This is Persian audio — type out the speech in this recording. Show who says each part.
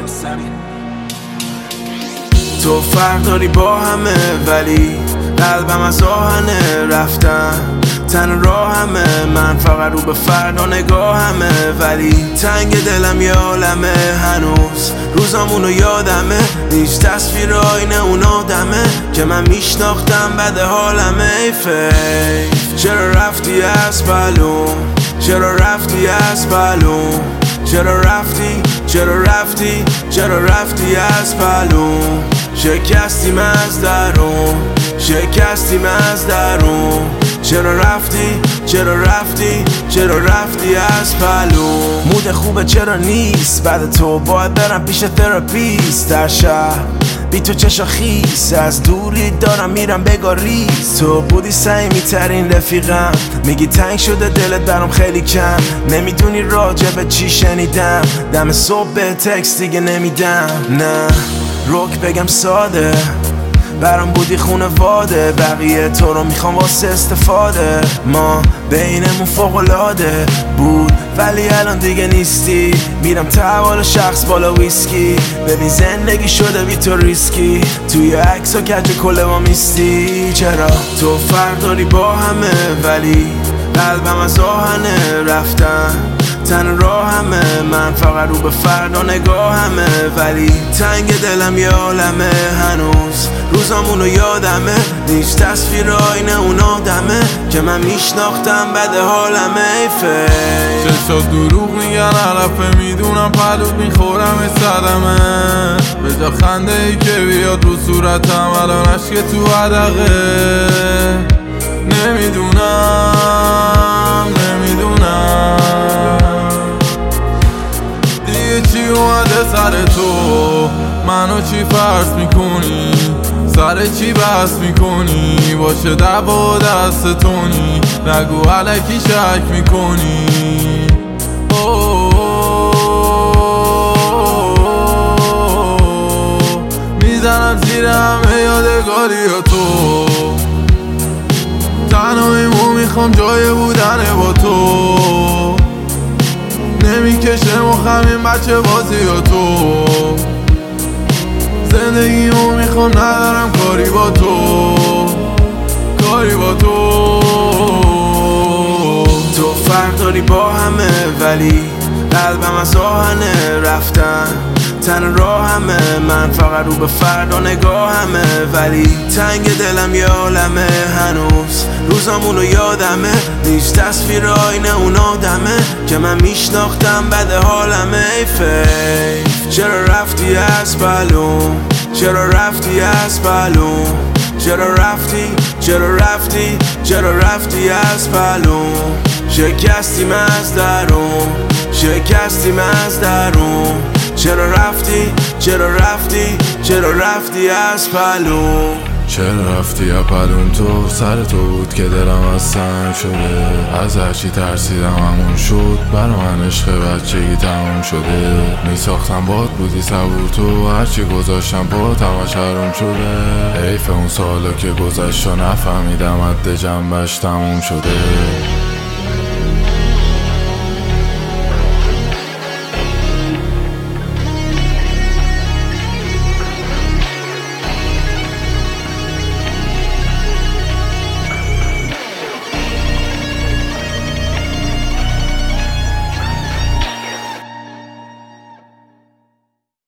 Speaker 1: تو فرق داری با همه ولی قلبم از آهنه رفتن تن راهمه، من فقط رو به فردا نگاهمه، ولی تنگ دلم یه عالمه، هنوز روزامونو یادمه، هیچ تصویر آینه اون آدمه که من میشناختم بد حالمه. ای فیف چرا رفتی از پلوم، چرا رفتی از پلوم، چرا رفتی، چرا رفتی، چرا رفتی از پلوم، شکستیم از درون، شکستیم از درون، چرا رفتی، چرا رفتی، چرا رفتی از پلوم. مود خوبه چرا نیست بعد تو، باید برم پیش تراپیست در شهر بی تو چشا خیس، از دوری دارم میرم بگاریز، تو بودی صمیمی ترین رفیقم، میگی تنگ شده دلت برام خیلی کم، نمیدونی راجع به چی شنیدم، دم صبح به تکست دیگه نمیدم، نه روک بگم ساده برام بودی خونواده، بقیه تو رو میخوام واسه استفاده، ما بینمون فوق‌العاده بود ولی الان دیگه نیستی، میرم تحوال شخص بالا ویسکی، ببین زندگی شده بی تو ریسکی، توی عکس و کج کل ما میستی. چرا تو فرق داری با همه ولی قلبم از آهنه رفتن تن راهمه، من فقط رو به فردا نگاهمه، ولی تنگ دلم یه عالمه، هنوز روزامونو یادمه، هیچ تصویر آینه اون آدمه که من میشناختم بد حالمه. ای فیف
Speaker 2: چشات دروغ میگن علفه، میدونم پلوت میخورم صدمه، به جا خنده ای که بیاد رو صورتم الان عشق تو عدقه، نمیدونم چی اومده سر تو، منو چی فرض میکنی، سر چی بحث میکنی، باشه دعوا دست تونی، نگو علکی شک میکنی. میزنم زیر همه یادگاری تو، تنهاییمو میخوام جای بودن با تو، نمیکشه مخم این بچه بازی با تو، زندگیمو میخوام ندارم کاری با تو، کاری با تو.
Speaker 1: تو فرق داری با همه ولی قلبم از آهنه رفتن تن راهمه، من فقط رو به فردا نگاهمه، ولی تنگ دلم یه عالمه، هنوز روزامونو یادمه، هیچ تصویر آینه اون آدمه که من میشناختم بد حالمه. ای فیف چرا رفتی از پلوم، چرا رفتی از پلوم، چرا رفتی، چرا رفتی، چرا رفتی از پلوم، شکستیم از درون، شکستیم از درون، چرا رفتی، چرا رفتی، چرا رفتی از پلوم.
Speaker 2: چرا رفتی از پلوم، تو سر تو بود که دلم از سنگ شده، از هرچی ترسیدم همون شد، برا من عشق بچگی تموم شده، میساختم باد بودی صبور تو، هرچی گذاشتم با همش حروم شده، حیف اون سالا که گذشت و نفهمیدم حد جنبش تموم شده.